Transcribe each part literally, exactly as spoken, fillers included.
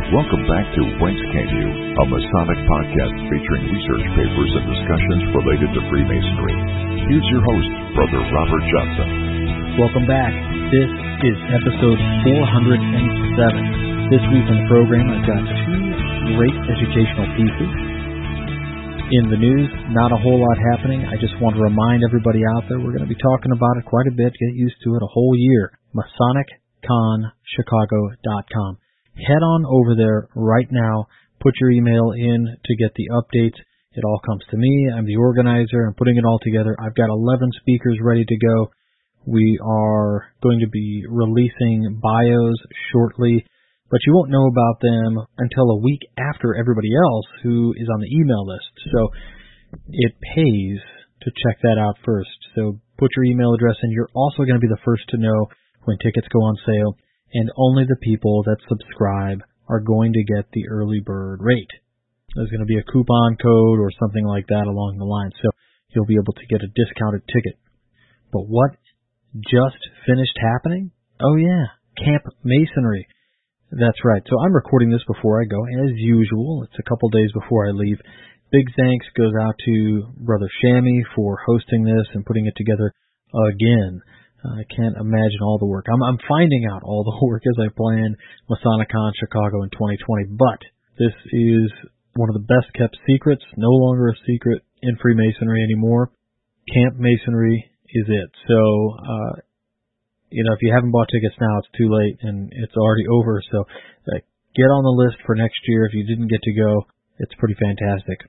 Welcome back to Whence Came You, a Masonic podcast featuring research papers and discussions related to Freemasonry. Here's your host, Brother Robert Johnson. Welcome back. This is episode four hundred seven. This week on the program, I've got two great educational pieces. In the news, not a whole lot happening. I just want to remind everybody out there, we're going to be talking about it quite a bit. Get used to it a whole year. Masonic Con Chicago dot com. Head on over there right now. Put your email in to get the updates. It all comes to me. I'm the organizer. I'm putting it all together. I've got eleven speakers ready to go. We are going to be releasing bios shortly, but you won't know about them until a week after everybody else who is on the email list. So it pays to check that out first. So put your email address in. You're also going to be the first to know when tickets go on sale, and only the people that subscribe are going to get the early bird rate. There's going to be a coupon code or something like that along the line, so you'll be able to get a discounted ticket. But what just finished happening? Oh yeah, Camp Masonry. That's right. So I'm recording this before I go, as usual. It's a couple days before I leave. Big thanks goes out to Brother Shammy for hosting this and putting it together again. I can't imagine all the work. I'm, I'm finding out all the work as I plan MasonicCon Chicago in twenty twenty, but this is one of the best kept secrets, no longer a secret in Freemasonry anymore. Camp Masonry is it. So, uh, you know, if you haven't bought tickets now, it's too late and it's already over. So uh, get on the list for next year. If you didn't get to go, it's pretty fantastic.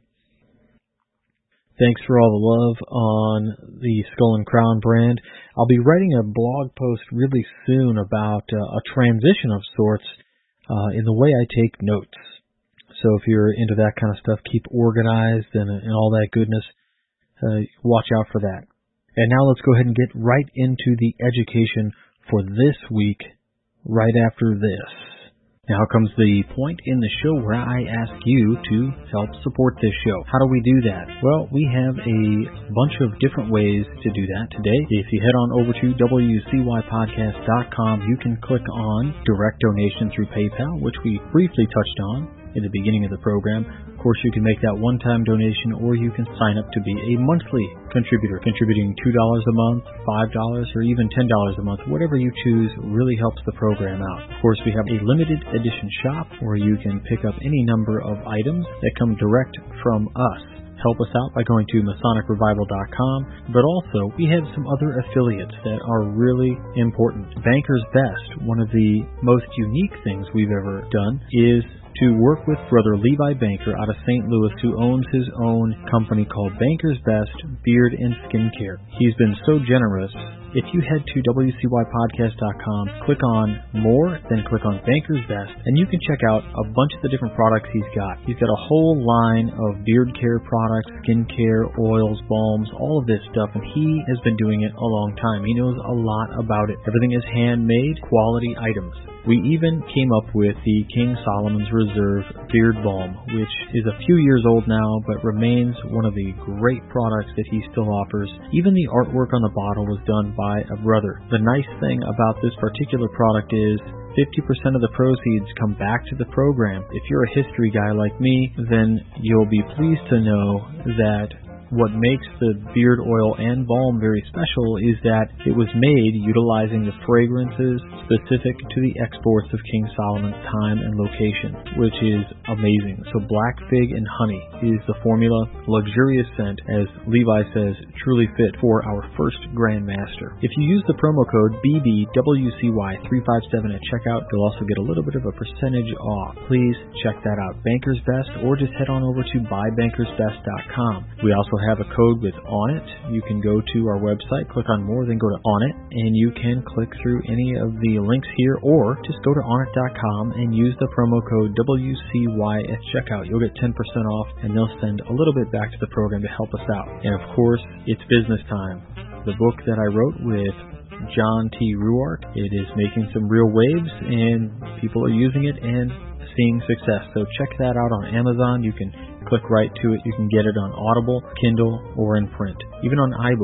Thanks for all the love on the Skull and Crown brand. I'll be writing a blog post really soon about uh, a transition of sorts uh, in the way I take notes. So if you're into that kind of stuff, keep organized and, and all that goodness. Uh, watch out for that. And now let's go ahead and get right into the education for this week, right after this. Now comes the point in the show where I ask you to help support this show. How do we do that? Well, we have a bunch of different ways to do that today. If you head on over to W C Y podcast dot com, you can click on direct donation through PayPal, which we briefly touched on in the beginning of the program. Of course, you can make that one-time donation, or you can sign up to be a monthly contributor, contributing two dollars a month, five dollars, or even ten dollars a month. Whatever you choose really helps the program out. Of course, we have a limited edition shop where you can pick up any number of items that come direct from us. Help us out by going to Masonic Revival dot com, but also we have some other affiliates that are really important. Bankers Best, one of the most unique things we've ever done, is to work with Brother Levi Banker out of Saint Louis, who owns his own company called Bankers Best Beard and Skincare. He's been so generous. If you head to W C Y podcast dot com, click on More, then click on Bankers Best, and you can check out a bunch of the different products he's got. He's got a whole line of beard care products, skin care, oils, balms, all of this stuff, and he has been doing it a long time. He knows a lot about it. Everything is handmade, quality items. We even came up with the King Solomon's Reserve Beard Balm, which is a few years old now, but remains one of the great products that he still offers. Even the artwork on the bottle was done by a brother. The nice thing about this particular product is fifty percent of the proceeds come back to the program. If you're a history guy like me, then you'll be pleased to know that what makes the beard oil and balm very special is that it was made utilizing the fragrances specific to the exports of King Solomon's time and location, which is amazing. So black fig and honey is the formula, luxurious scent, as Levi says, truly fit for our first Grand Master. If you use the promo code B B W C Y three five seven at checkout, you'll also get a little bit of a percentage off. Please check that out, Bankers Best, or just head on over to buy bankers best dot com. We also have a code with On It. You can go to our website, click on More, then go to On It, and you can click through any of the links here, or just go to on it dot com and use the promo code W C Y at checkout. You'll get ten percent off, and they'll send a little bit back to the program to help us out. And of course, it's business time. The book that I wrote with John T. Ruark, it is making some real waves, and people are using it and seeing success. So check that out on Amazon. You can click right to it. You can get it on Audible, Kindle, or in print, even on iBooks.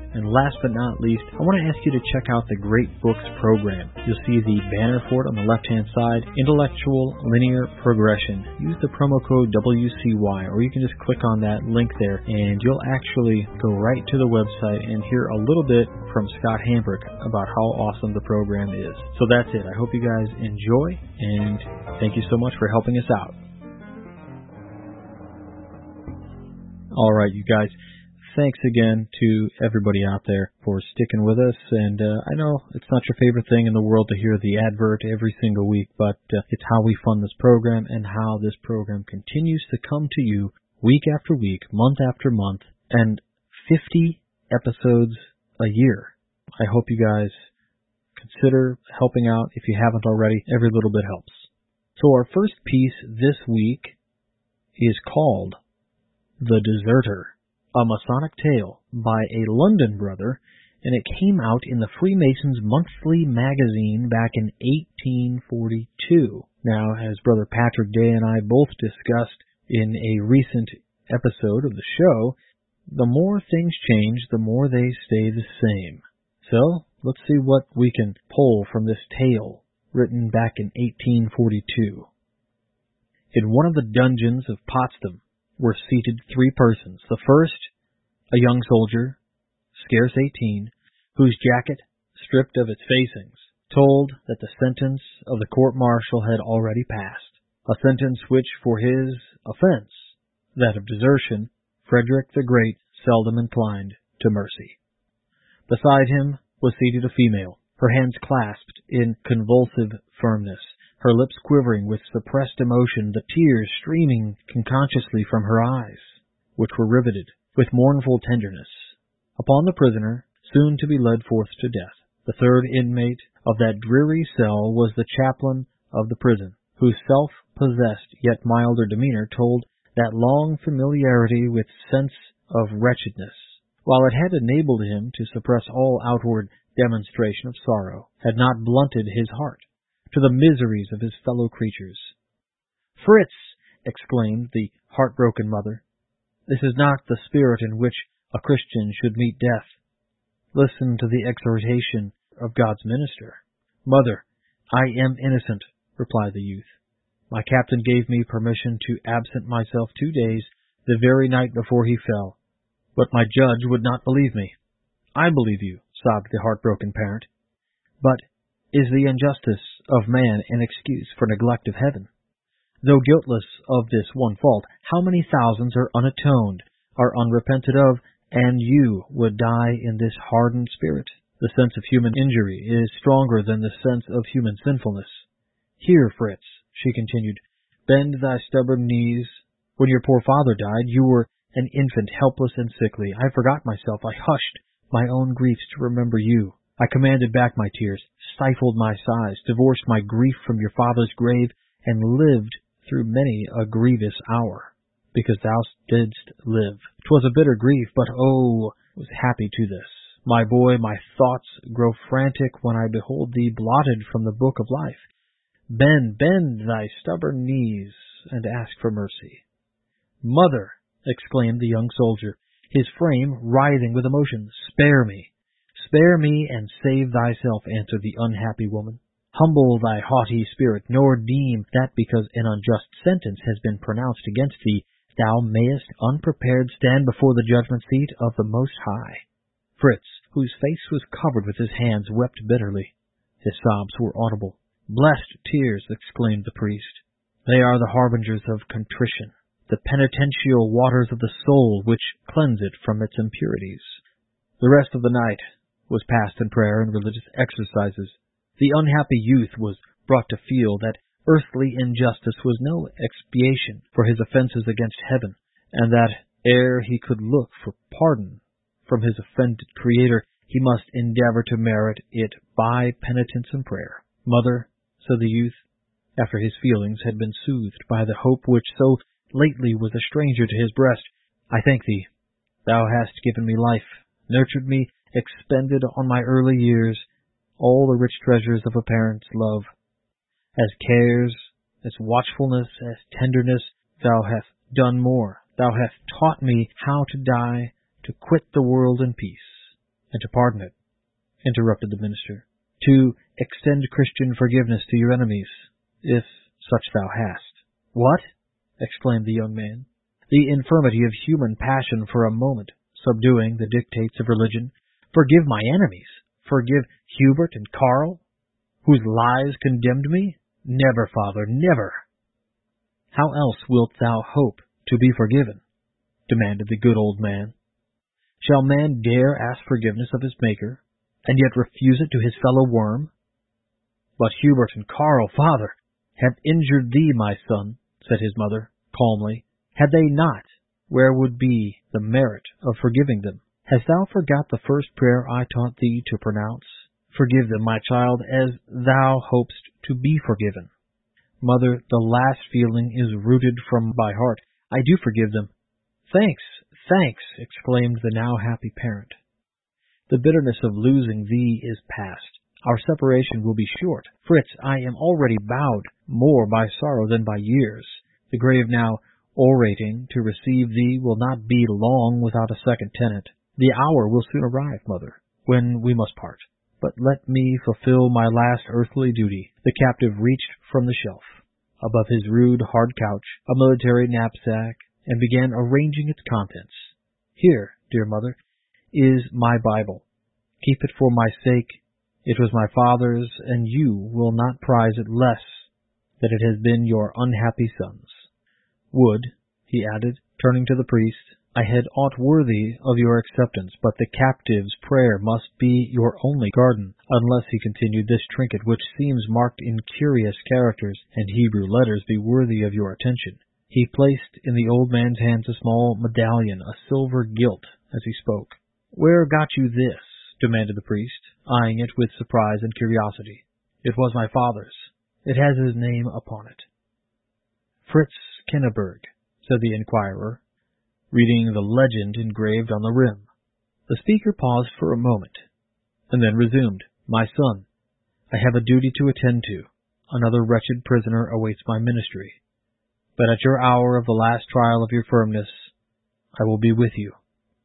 And last but not least, I want to ask you to check out the Great Books program. You'll see the banner for it on the left-hand side, Intellectual Linear Progression. Use the promo code W C Y, or you can just click on that link there, and you'll actually go right to the website and hear a little bit from Scott Hambrick about how awesome the program is. So that's it. I hope you guys enjoy, and thank you so much for helping us out. All right, you guys. Thanks again to everybody out there for sticking with us, and uh, I know it's not your favorite thing in the world to hear the advert every single week, but uh, it's how we fund this program and how this program continues to come to you week after week, month after month, and fifty episodes a year. I hope you guys consider helping out if you haven't already. Every little bit helps. So our first piece this week is called The Deserter, a Masonic Tale by a London brother, and it came out in the Freemasons Monthly magazine back in eighteen forty-two. Now, as Brother Patrick Day and I both discussed in a recent episode of the show, the more things change, the more they stay the same. So, let's see what we can pull from this tale written back in eighteen forty-two. In one of the dungeons of Potsdam were seated three persons. The first, a young soldier, scarce eighteen, whose jacket, stripped of its facings, told that the sentence of the court-martial had already passed, a sentence which, for his offense, that of desertion, Frederick the Great seldom inclined to mercy. Beside him was seated a female, her hands clasped in convulsive firmness, her lips quivering with suppressed emotion, the tears streaming unconsciously from her eyes, which were riveted with mournful tenderness upon the prisoner, soon to be led forth to death. The third inmate of that dreary cell was the chaplain of the prison, whose self-possessed yet milder demeanor told that long familiarity with sense of wretchedness, while it had enabled him to suppress all outward demonstration of sorrow, had not blunted his heart to the miseries of his fellow creatures. "Fritz!" exclaimed the heartbroken mother, "this is not the spirit in which a Christian should meet death. Listen to the exhortation of God's minister." "Mother, I am innocent," replied the youth. "My captain gave me permission to absent myself two days the very night before he fell, but my judge would not believe me." "I believe you," sobbed the heartbroken parent. "But is the injustice of man an excuse for neglect of heaven? Though guiltless of this one fault, how many thousands are unatoned, are unrepented of, and you would die in this hardened spirit? The sense of human injury is stronger than the sense of human sinfulness. Here, Fritz," she continued, "bend thy stubborn knees. When your poor father died, you were an infant, helpless and sickly. I forgot myself. I hushed my own griefs to remember you. I commanded back my tears, stifled my sighs, divorced my grief from your father's grave, and lived through many a grievous hour, because thou didst live. 'Twas a bitter grief, but oh, was happy to this. My boy, my thoughts grow frantic when I behold thee blotted from the book of life. Bend, bend thy stubborn knees, and ask for mercy." "Mother!" exclaimed the young soldier, his frame writhing with emotion, "spare me! Spare me and save thyself," answered the unhappy woman. "Humble thy haughty spirit, nor deem that because an unjust sentence has been pronounced against thee, thou mayest unprepared stand before the judgment seat of the Most High." Fritz, whose face was covered with his hands, wept bitterly. His sobs were audible. "Blessed tears," exclaimed the priest. "They are the harbingers of contrition, the penitential waters of the soul which cleanse it from its impurities." The rest of the night was passed in prayer and religious exercises. The unhappy youth was brought to feel that earthly injustice was no expiation for his offenses against heaven, and that ere he could look for pardon from his offended Creator, he must endeavor to merit it by penitence and prayer. "Mother," said the youth, after his feelings had been soothed by the hope which so lately was a stranger to his breast, "I thank thee. Thou hast given me life, nurtured me, expended on my early years all the rich treasures of a parent's love. As cares, as watchfulness, as tenderness, thou hast done more. Thou hast taught me how to die, to quit the world in peace. And to pardon it, interrupted the minister. To extend Christian forgiveness to your enemies, if such thou hast. What? Exclaimed the young man. The infirmity of human passion for a moment, subduing the dictates of religion. Forgive my enemies? Forgive Hubert and Karl, whose lies condemned me? Never, father, never. How else wilt thou hope to be forgiven? Demanded the good old man. Shall man dare ask forgiveness of his Maker, and yet refuse it to his fellow worm? But Hubert and Karl, father, have injured thee, my son, said his mother, calmly. Had they not, where would be the merit of forgiving them? Hast thou forgot the first prayer I taught thee to pronounce? Forgive them, my child, as thou hopest to be forgiven. Mother, the last feeling is rooted from my heart. I do forgive them. Thanks, thanks, exclaimed the now happy parent. The bitterness of losing thee is past. Our separation will be short. Fritz, I am already bowed more by sorrow than by years. The grave now orating to receive thee will not be long without a second tenant. The hour will soon arrive, mother, when we must part. But let me fulfill my last earthly duty. The captive reached from the shelf, above his rude, hard couch, a military knapsack, and began arranging its contents. Here, dear mother, is my Bible. Keep it for my sake. It was my father's, and you will not prize it less than it has been your unhappy son's. Would, he added, turning to the priest, I had aught worthy of your acceptance, but the captive's prayer must be your only guerdon, unless, he continued, this trinket, which seems marked in curious characters and Hebrew letters, be worthy of your attention. He placed in the old man's hands a small medallion, a silver gilt, as he spoke. Where got you this? Demanded the priest, eyeing it with surprise and curiosity. It was my father's. It has his name upon it. Fritz Kenneberg, said the inquirer, reading the legend engraved on the rim. The speaker paused for a moment, and then resumed. My son, I have a duty to attend to. Another wretched prisoner awaits my ministry. But at your hour of the last trial of your firmness, I will be with you.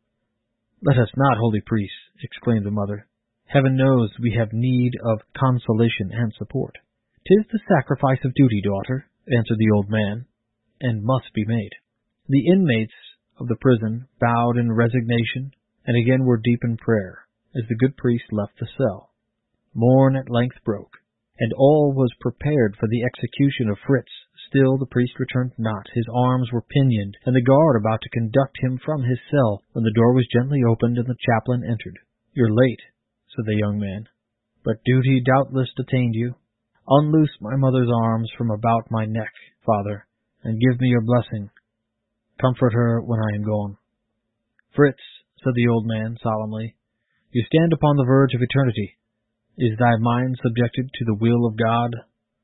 Let us not, holy priest, exclaimed the mother. Heaven knows we have need of consolation and support. Tis the sacrifice of duty, daughter, answered the old man, and must be made. The inmates of the prison bowed in resignation, and again were deep in prayer, as the good priest left the cell. Morn at length broke, and all was prepared for the execution of Fritz. Still the priest returned not. His arms were pinioned, and the guard about to conduct him from his cell, when the door was gently opened and the chaplain entered. You're late, said the young man, but duty doubtless detained you. Unloose my mother's arms from about my neck, father, and give me your blessing. Comfort her when I am gone. Fritz, said the old man solemnly, you stand upon the verge of eternity. Is thy mind subjected to the will of God?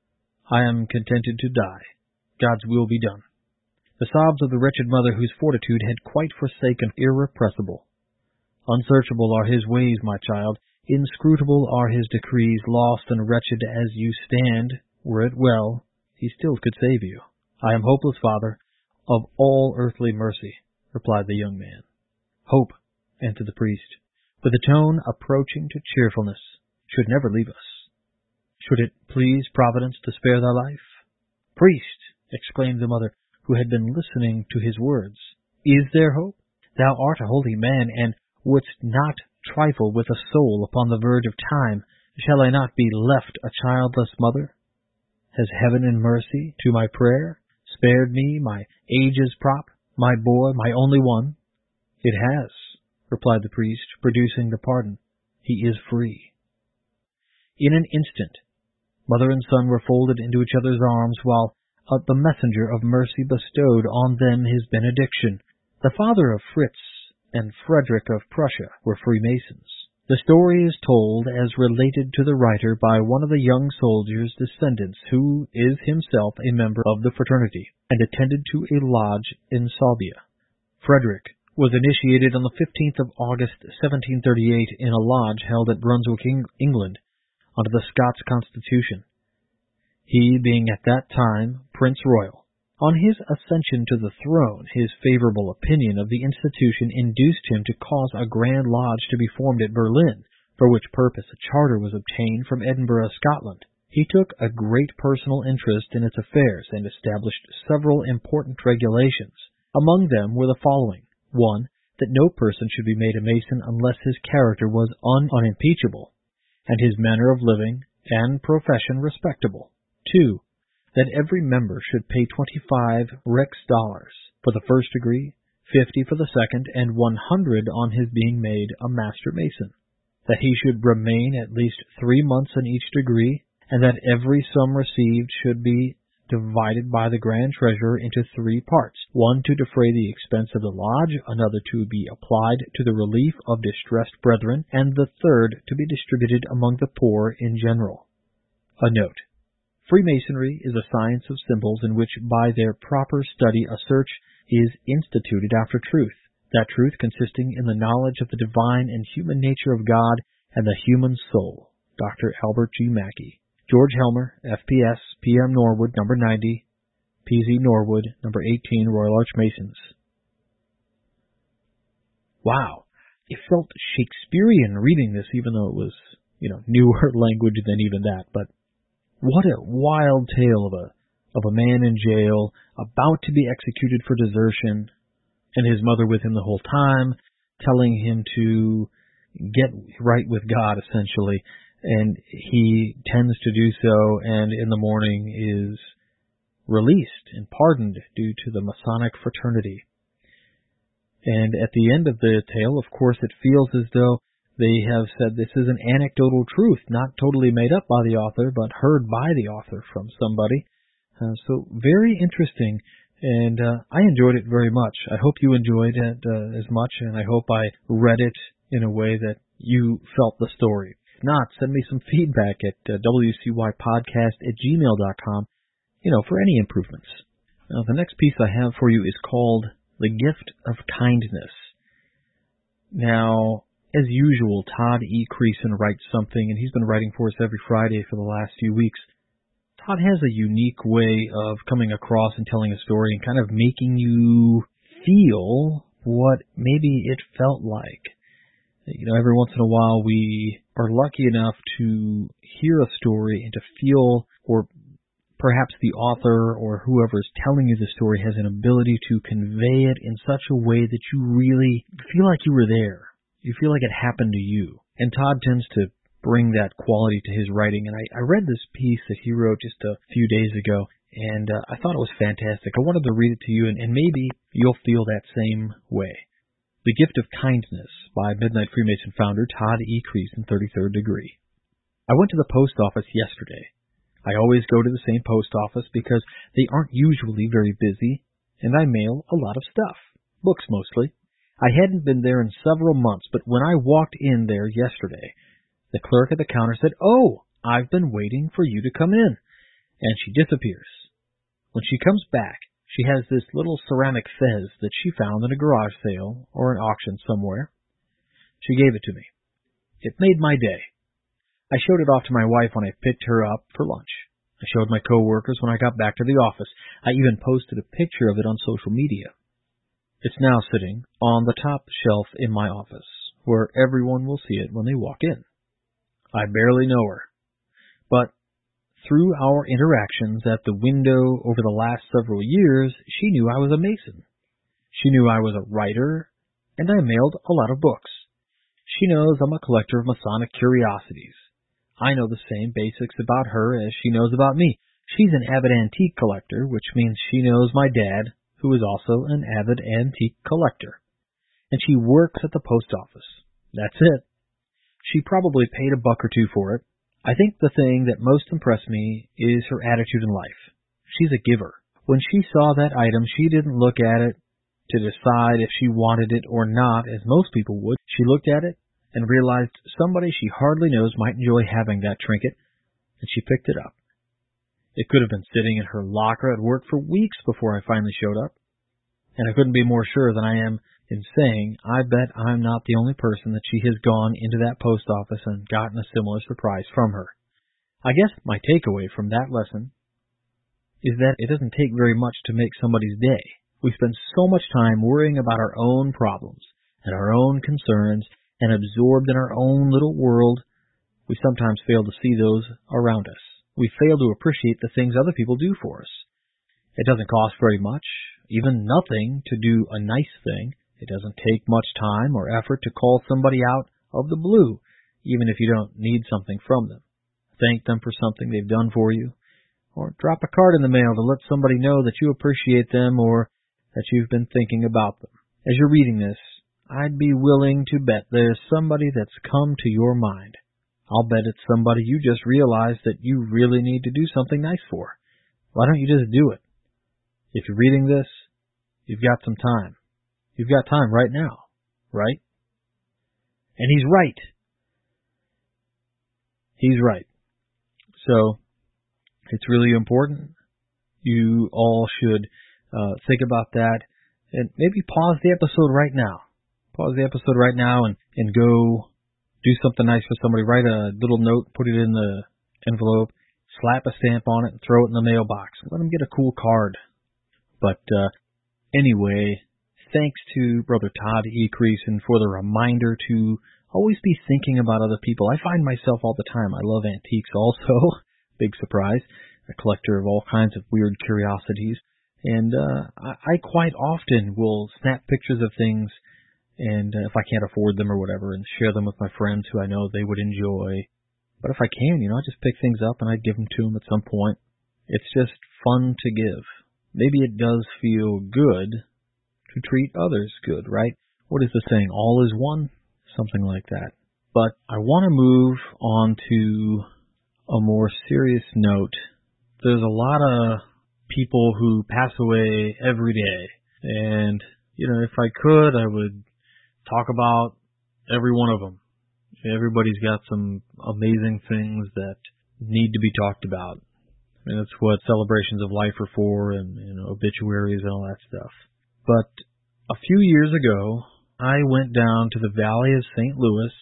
I am contented to die. God's will be done. The sobs of the wretched mother, whose fortitude had quite forsaken, irrepressible. Unsearchable are his ways, my child. Inscrutable are his decrees. Lost and wretched as you stand, were it well, he still could save you. I am hopeless, father, of all earthly mercy, replied the young man. Hope, answered the priest, with a tone approaching to cheerfulness, should never leave us. Should it please Providence to spare thy life? Priest, exclaimed the mother, who had been listening to his words, is there hope? Thou art a holy man, and wouldst not trifle with a soul upon the verge of time. Shall I not be left a childless mother? Has heaven in mercy to my prayer spared me my age's prop, my boy, my only one? It has, replied the priest, producing the pardon. He is free. In an instant, mother and son were folded into each other's arms, while uh, the messenger of mercy bestowed on them his benediction. The father of Fritz and Frederick of Prussia were Freemasons. The story is told as related to the writer by one of the young soldier's descendants, who is himself a member of the fraternity, and attended to a lodge in Salbia. Frederick was initiated on the fifteenth of August, seventeen thirty-eight, in a lodge held at Brunswick, England, under the Scots Constitution, he being at that time Prince Royal. On his ascension to the throne, his favorable opinion of the institution induced him to cause a Grand Lodge to be formed at Berlin, for which purpose a charter was obtained from Edinburgh, Scotland. He took a great personal interest in its affairs and established several important regulations. Among them were the following. One, that no person should be made a Mason unless his character was un- unimpeachable, and his manner of living and profession respectable. Two, that every member should pay twenty-five Rex dollars for the first degree, fifty for the second, and one hundred on his being made a Master Mason. That he should remain at least three months in each degree, and that every sum received should be divided by the Grand Treasurer into three parts, one to defray the expense of the lodge, another to be applied to the relief of distressed brethren, and the third to be distributed among the poor in general. A note. Freemasonry is a science of symbols in which by their proper study a search is instituted after truth, that truth consisting in the knowledge of the divine and human nature of God and the human soul. Doctor Albert G. Mackey. George Helmer, F P S, P M Norwood, number ninety, P Z Norwood, number eighteen, Royal Arch Masons. Wow, it felt Shakespearean reading this, even though it was, you know, newer language than even that. But what a wild tale of a of a man in jail, about to be executed for desertion, and his mother with him the whole time, telling him to get right with God, essentially. And he tends to do so, and in the morning is released and pardoned due to the Masonic fraternity. And at the end of the tale, of course, it feels as though they have said this is an anecdotal truth, not totally made up by the author, but heard by the author from somebody. Uh, so very interesting, and uh, I enjoyed it very much. I hope you enjoyed it uh, as much, and I hope I read it in a way that you felt the story. If not, send me some feedback at uh, W C Y podcast at gmail dot com, you know, for any improvements. Now, the next piece I have for you is called The Gift of Kindness. Now, as usual, Todd E. Creason writes something, and he's been writing for us every Friday for the last few weeks. Todd has a unique way of coming across and telling a story and kind of making you feel what maybe it felt like. You know, every once in a while we are lucky enough to hear a story and to feel, or perhaps the author or whoever is telling you the story has an ability to convey it in such a way that you really feel like you were there. You feel like it happened to you. And Todd tends to bring that quality to his writing. And I, I read this piece that he wrote just a few days ago, and uh, I thought it was fantastic. I wanted to read it to you, and, and maybe you'll feel that same way. The Gift of Kindness by Midnight Freemason founder Todd E. Creason, thirty-third degree. I went to the post office yesterday. I always go to the same post office because they aren't usually very busy, and I mail a lot of stuff. Books mostly. I hadn't been there in several months, but when I walked in there yesterday, the clerk at the counter said, "Oh, I've been waiting for you to come in." And she disappears. When she comes back, she has this little ceramic fez that she found in a garage sale or an auction somewhere. She gave it to me. It made my day. I showed it off to my wife when I picked her up for lunch. I showed my coworkers when I got back to the office. I even posted a picture of it on social media. It's now sitting on the top shelf in my office, where everyone will see it when they walk in. I barely know her, but through our interactions at the window over the last several years, she knew I was a Mason. She knew I was a writer, and I mailed a lot of books. She knows I'm a collector of Masonic curiosities. I know the same basics about her as she knows about me. She's an avid antique collector, which means she knows my dad, who is also an avid antique collector. And she works at the post office. That's it. She probably paid a buck or two for it. I think the thing that most impressed me is her attitude in life. She's a giver. When she saw that item, she didn't look at it to decide if she wanted it or not, as most people would. She looked at it and realized somebody she hardly knows might enjoy having that trinket, and she picked it up. It could have been sitting in her locker at work for weeks before I finally showed up, and I couldn't be more sure than I am in saying I bet I'm not the only person that she has gone into that post office and gotten a similar surprise from her. I guess my takeaway from that lesson is that it doesn't take very much to make somebody's day. We spend so much time worrying about our own problems and our own concerns and absorbed in our own little world, we sometimes fail to see those around us. We fail to appreciate the things other people do for us. It doesn't cost very much, even nothing, to do a nice thing. It doesn't take much time or effort to call somebody out of the blue, even if you don't need something from them. Thank them for something they've done for you, or drop a card in the mail to let somebody know that you appreciate them or that you've been thinking about them. As you're reading this, I'd be willing to bet there's somebody that's come to your mind. I'll bet it's somebody you just realized that you really need to do something nice for. Why don't you just do it? If you're reading this, you've got some time. You've got time right now, right? And he's right. He's right. So, it's really important. You all should uh, think about that and maybe pause the episode right now. Pause the episode right now and, and go do something nice for somebody. Write a little note, put it in the envelope, slap a stamp on it, and throw it in the mailbox. Let them get a cool card. But uh, anyway, thanks to Brother Todd E. Creason for the reminder to always be thinking about other people. I find myself all the time. I love antiques also. Big surprise. A collector of all kinds of weird curiosities. And uh, I, I quite often will snap pictures of things, and uh, if I can't afford them or whatever, and share them with my friends who I know they would enjoy. But if I can, you know, I just pick things up and I give them to them at some point. It's just fun to give. Maybe it does feel good to treat others good, right? What is the saying? All is one? Something like that. But I want to move on to a more serious note. There's a lot of people who pass away every day. And, you know, if I could, I would talk about every one of them. Everybody's got some amazing things that need to be talked about. I mean, that's what celebrations of life are for, and, you know, obituaries and all that stuff. But a few years ago, I went down to the Valley of Saint Louis,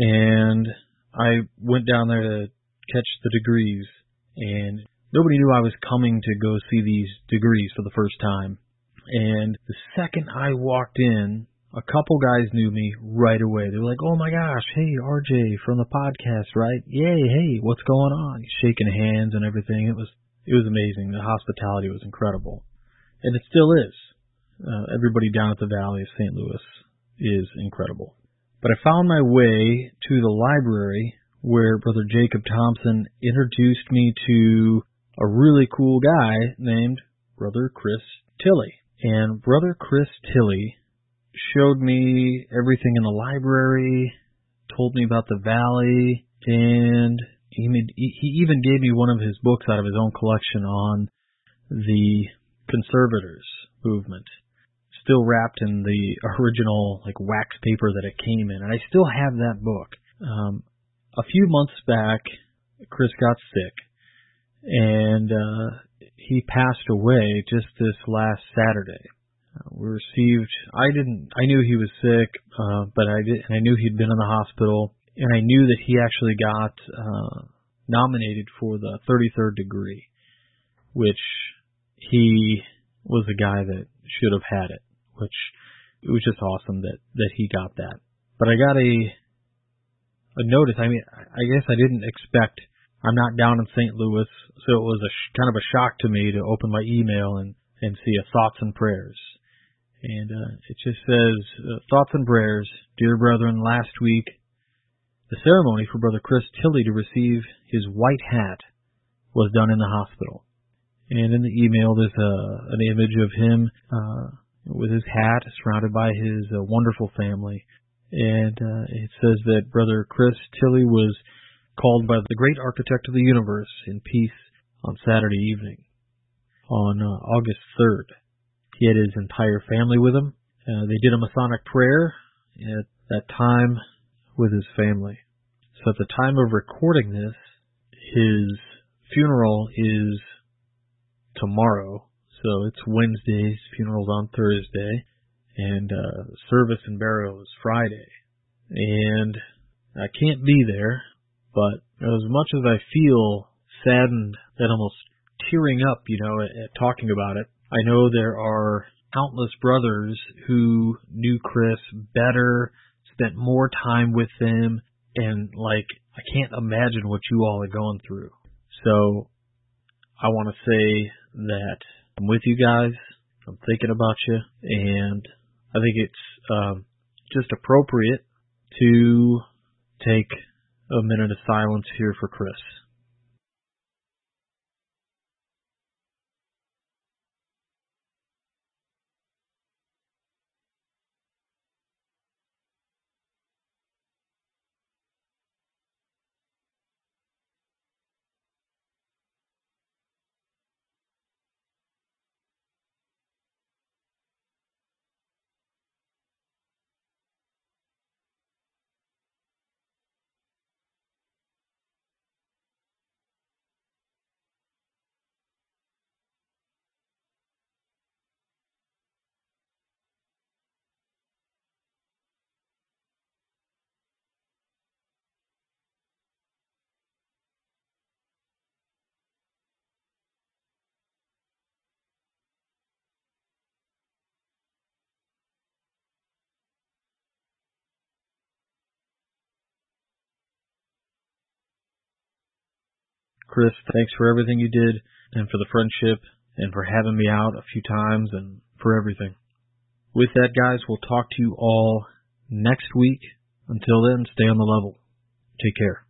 and I went down there to catch the degrees, and nobody knew I was coming to go see these degrees for the first time. And the second I walked in, a couple guys knew me right away. They were like, "Oh my gosh, hey, R J from the podcast, right? Yay, hey, what's going on?" Shaking hands and everything. It was it was amazing. The hospitality was incredible. And it still is. Uh, everybody down at the Valley of Saint Louis is incredible. But I found my way to the library where Brother Jacob Thompson introduced me to a really cool guy named Brother Chris Tilley. And Brother Chris Tilley showed me everything in the library, told me about the Valley, and he, made, he even gave me one of his books out of his own collection on the conservators movement, still wrapped in the original like wax paper that it came in, and I still have that book. Um, a few months back, Chris got sick, and uh, he passed away just this last Saturday. We received, I didn't, I knew he was sick, uh, but I did, and I knew he'd been in the hospital, and I knew that he actually got, uh, nominated for the thirty-third degree, which he was the guy that should have had it, which it was just awesome that, that he got that. But I got a, a notice, I mean, I guess I didn't expect, I'm not down in Saint Louis, so it was a sh- kind of a shock to me to open my email and, and see a thoughts and prayers. And uh, it just says, uh, thoughts and prayers, dear brethren, last week, the ceremony for Brother Chris Tilley to receive his white hat was done in the hospital. And in the email, there's a, an image of him uh, with his hat surrounded by his uh, wonderful family. And uh, it says that Brother Chris Tilley was called by the great architect of the universe in peace on Saturday evening, on uh, August third. He had his entire family with him. Uh, they did a Masonic prayer at that time with his family. So at the time of recording this, his funeral is tomorrow. So it's Wednesday, his funeral's on Thursday, and uh, service and burial is Friday. And I can't be there, but as much as I feel saddened that almost tearing up, you know, at, at talking about it. I know there are countless brothers who knew Chris better, spent more time with him, and, like, I can't imagine what you all are going through. So I want to say that I'm with you guys. I'm thinking about you, and I think it's um, just appropriate to take a minute of silence here for Chris. Chris, thanks for everything you did, and for the friendship, and for having me out a few times, and for everything. With that, guys, we'll talk to you all next week. Until then, stay on the level. Take care.